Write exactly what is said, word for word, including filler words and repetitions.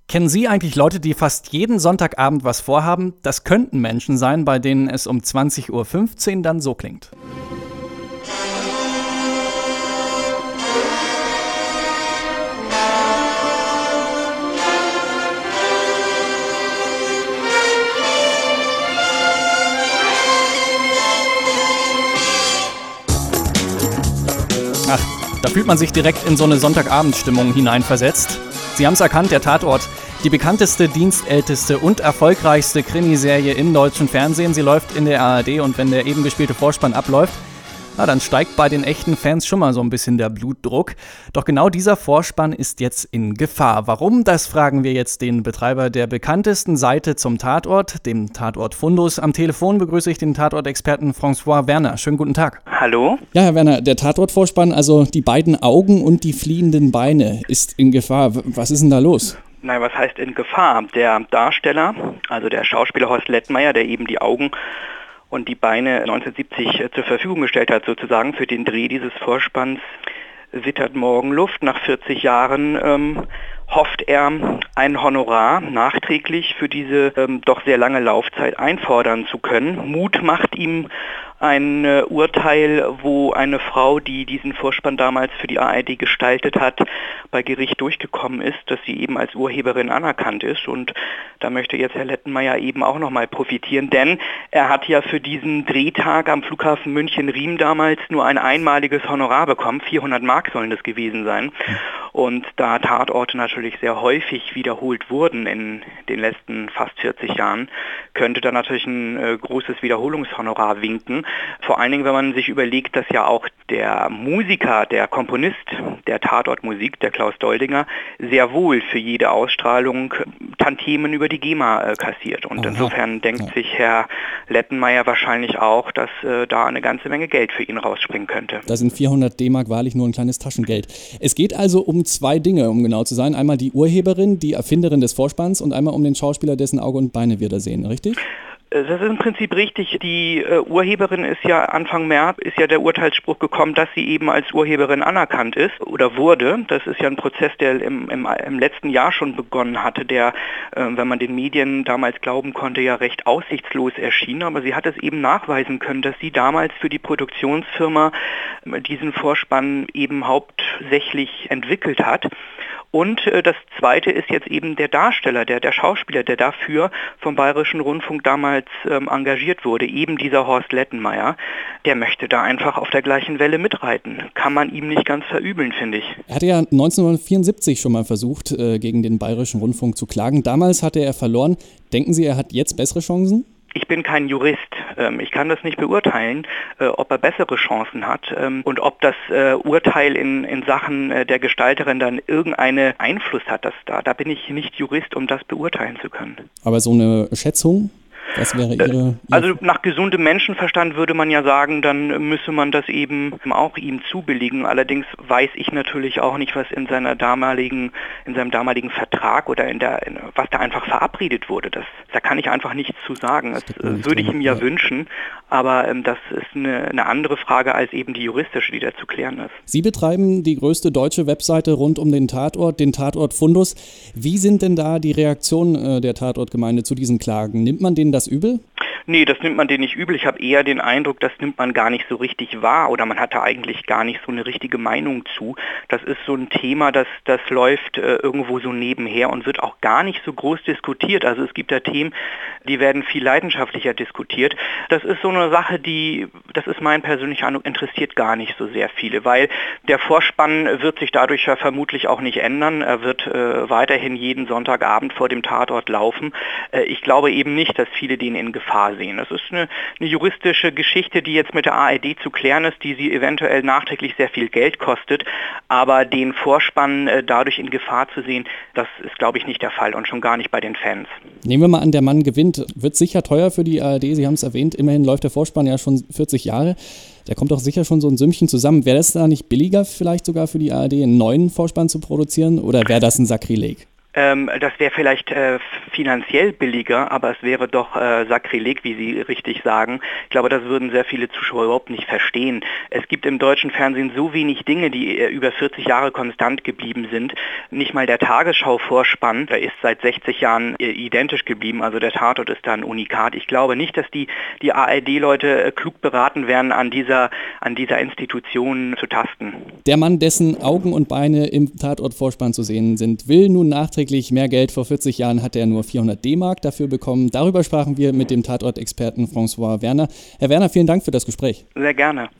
Kennen Sie eigentlich Leute, die fast jeden Sonntagabend was vorhaben? Das könnten Menschen sein, bei denen es um zwanzig Uhr fünfzehn dann so klingt. Ach, da fühlt man sich direkt in so eine Sonntagabendstimmung hineinversetzt. Sie haben es erkannt, der Tatort. Die bekannteste, dienstälteste und erfolgreichste Krimiserie im deutschen Fernsehen. Sie läuft in der A R D und wenn der eben gespielte Vorspann abläuft, na, dann steigt bei den echten Fans schon mal so ein bisschen der Blutdruck. Doch genau dieser Vorspann ist jetzt in Gefahr. Warum? Das fragen wir jetzt den Betreiber der bekanntesten Seite zum Tatort, dem Tatort Fundus. Am Telefon begrüße ich den Tatortexperten François Werner. Schönen guten Tag. Hallo. Ja, Herr Werner, der Tatortvorspann, also die beiden Augen und die fliehenden Beine, ist in Gefahr. Was ist denn da los? Nein, was heißt in Gefahr? Der Darsteller, also der Schauspieler Horst Lettenmeier, der eben die Augen und die Beine neunzehnhundertsiebzig zur Verfügung gestellt hat, sozusagen für den Dreh dieses Vorspanns, wittert Morgenluft. Nach vierzig Jahren ähm, hofft er, ein Honorar nachträglich für diese ähm, doch sehr lange Laufzeit einfordern zu können. Mut macht ihm ein äh, Urteil, wo eine Frau, die diesen Vorspann damals für die A R D gestaltet hat, bei Gericht durchgekommen ist, dass sie eben als Urheberin anerkannt ist. Und da möchte jetzt Herr Lettenmeier eben auch nochmal profitieren, denn er hat ja für diesen Drehtag am Flughafen München-Riem damals nur ein einmaliges Honorar bekommen. vierhundert Mark sollen das gewesen sein. Und da Tatorte natürlich sehr häufig wiederholt wurden in den letzten fast vierzig Jahren, könnte da natürlich ein äh, großes Wiederholungshonorar winken. Vor allen Dingen, wenn man sich überlegt, dass ja auch der Musiker, der Komponist der Tatortmusik, der Klaus Doldinger, sehr wohl für jede Ausstrahlung Tantiemen über die GEMA äh, kassiert. Und Aha. insofern denkt ja. sich Herr Lettenmeier wahrscheinlich auch, dass äh, da eine ganze Menge Geld für ihn rausspringen könnte. Da sind vierhundert D-Mark wahrlich nur ein kleines Taschengeld. Es geht also um zwei Dinge, um genau zu sein. Einmal die Urheberin, die Erfinderin des Vorspanns und einmal um den Schauspieler, dessen Auge und Beine wir da sehen, richtig? Das ist im Prinzip richtig. Die äh, Urheberin ist ja Anfang März, ist ja der Urteilsspruch gekommen, dass sie eben als Urheberin anerkannt ist oder wurde. Das ist ja ein Prozess, der im, im, im letzten Jahr schon begonnen hatte, der, äh, wenn man den Medien damals glauben konnte, ja recht aussichtslos erschien. Aber sie hat es eben nachweisen können, dass sie damals für die Produktionsfirma diesen Vorspann eben hauptsächlich entwickelt hat. Und äh, das Zweite ist jetzt eben der Darsteller, der, der Schauspieler, der dafür vom Bayerischen Rundfunk damals ähm, engagiert wurde, eben dieser Horst Lettenmeier, der möchte da einfach auf der gleichen Welle mitreiten. Kann man ihm nicht ganz verübeln, finde ich. Er hatte ja neunzehnhundertvierundsiebzig schon mal versucht, äh, gegen den Bayerischen Rundfunk zu klagen. Damals hatte er verloren. Denken Sie, er hat jetzt bessere Chancen? Ich bin kein Jurist. Ich kann das nicht beurteilen, ob er bessere Chancen hat und ob das Urteil in, in Sachen der Gestalterin dann irgendeinen Einfluss hat. Das, da, da bin ich nicht Jurist, um das beurteilen zu können. Aber so eine Schätzung? Das wäre Ihre, Ihre also nach gesundem Menschenverstand würde man ja sagen, dann müsse man das eben auch ihm zubilligen. Allerdings weiß ich natürlich auch nicht, was in seiner damaligen, in seinem damaligen Vertrag oder in der, in, was da einfach verabredet wurde. Das, da kann ich einfach nichts zu sagen. Das, das würde ich ihm ja, ja wünschen, aber ähm, das ist eine, eine andere Frage als eben die juristische, die da zu klären ist. Sie betreiben die größte deutsche Webseite rund um den Tatort, den Tatort Fundus. Wie sind denn da die Reaktionen äh, der Tatortgemeinde zu diesen Klagen? Nimmt man denen das übel? Nee, das nimmt man denen nicht übel. Ich habe eher den Eindruck, das nimmt man gar nicht so richtig wahr oder man hat da eigentlich gar nicht so eine richtige Meinung zu. Das ist so ein Thema, das, das läuft äh, irgendwo so nebenher und wird auch gar nicht so groß diskutiert. Also es gibt da Themen, die werden viel leidenschaftlicher diskutiert. Das ist so eine Sache, die, das ist mein persönlicher Eindruck, interessiert gar nicht so sehr viele, weil der Vorspann wird sich dadurch ja vermutlich auch nicht ändern. Er wird äh, weiterhin jeden Sonntagabend vor dem Tatort laufen. Äh, ich glaube eben nicht, dass viele den in Gefahr sehen. Das ist eine, eine juristische Geschichte, die jetzt mit der A R D zu klären ist, die sie eventuell nachträglich sehr viel Geld kostet, aber den Vorspann äh, dadurch in Gefahr zu sehen, das ist, glaube ich, nicht der Fall und schon gar nicht bei den Fans. Nehmen wir mal an, der Mann gewinnt. Wird sicher teuer für die A R D, Sie haben es erwähnt, immerhin läuft der Vorspann ja schon vierzig Jahre. Da kommt doch sicher schon so ein Sümmchen zusammen. Wäre das da nicht billiger vielleicht sogar für die A R D, einen neuen Vorspann zu produzieren oder wäre das ein Sakrileg? Ähm, das wäre vielleicht äh, finanziell billiger, aber es wäre doch äh, Sakrileg, wie Sie richtig sagen. Ich glaube, das würden sehr viele Zuschauer überhaupt nicht verstehen. Es gibt im deutschen Fernsehen so wenig Dinge, die äh, über vierzig Jahre konstant geblieben sind. Nicht mal der Tagesschau-Vorspann, der ist seit sechzig Jahren äh, identisch geblieben. Also der Tatort ist da ein Unikat. Ich glaube nicht, dass die, die A R D-Leute äh, klug beraten wären, an dieser, an dieser Institution zu tasten. Der Mann, dessen Augen und Beine im Tatort-Vorspann zu sehen sind, will nun nachträglich mehr Geld. Vor vierzig Jahren hat er nur vierhundert D-Mark dafür bekommen. Darüber sprachen wir mit dem Tatort-Experten François Werner. Herr Werner, vielen Dank für das Gespräch. Sehr gerne.